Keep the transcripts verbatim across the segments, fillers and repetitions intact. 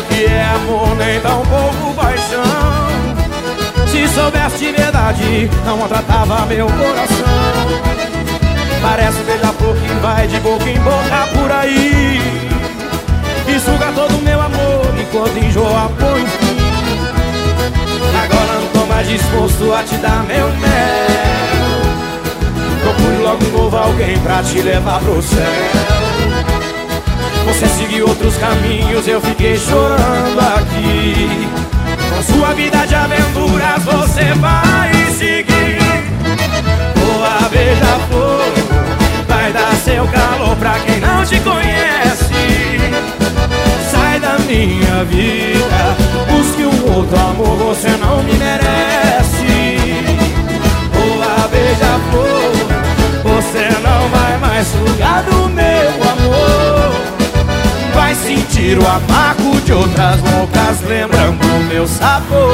o que é amor, nem tão pouco paixão. Se soubesse de verdade, não maltratava meu coração. Parece um beija-flor que vai de boca em boca por aí e suga todo o meu amor enquanto enjoa põe fim. Agora não tô mais disposto a te dar meu mel. Procure logo um novo alguém pra te levar pro céu. Você seguiu outros caminhos, eu fiquei chorando aqui. Com sua vida de aventuras você vai seguir. Boa beija-flor, vai dar seu calor pra quem não te conhece. Sai da minha vida, busque um outro amor, você não me merece. Boa beija-flor, você não vai mais sugar do meu amor. Vai sentir o amargo de outras bocas, lembrando o meu sabor.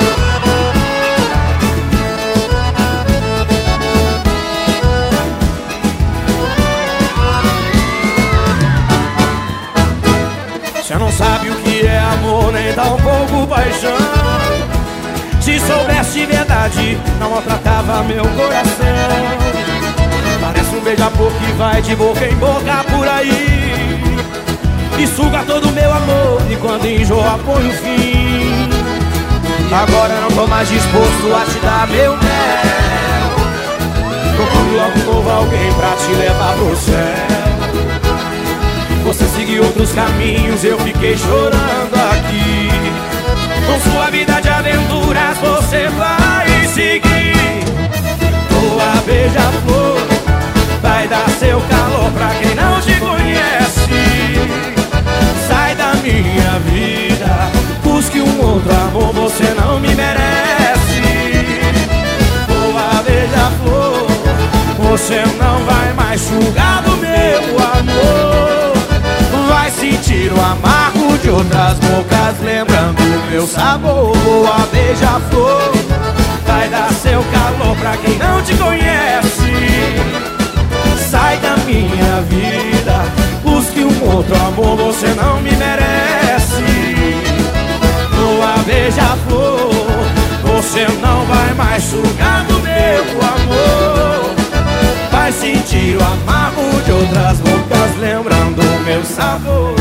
Você não sabe o que é amor, nem tão pouco paixão. Se soubesse de verdade, não maltratava meu coração. Parece um beija-flor que vai de boca em boca por aí e suga todo o meu amor, e quando enjoa põe o fim. Agora não tô mais disposto a te dar meu mel. Procure logo um novo alguém pra te levar pro céu. Você seguiu outros caminhos, eu fiquei chorando aqui. Com sua vida de aventuras você vai seguir. Boa beija-flor, vai dar seu calor pra quem não te conhece. Sai da minha vida, busque um outro amor, você não me merece. Boa beija-flor, você não vai mais sugar do meu amor. Vai sentir o amargo de outras bocas, lembrando o meu sabor. Boa beija-flor, vai dar seu calor pra quem não te conhece. Sai da minha vida, busque um outro amor, você não me merece. Boa beija-flor, você não vai mais sugar do meu amor. Vai sentir o amargo de outras bocas, lembrando o meu sabor.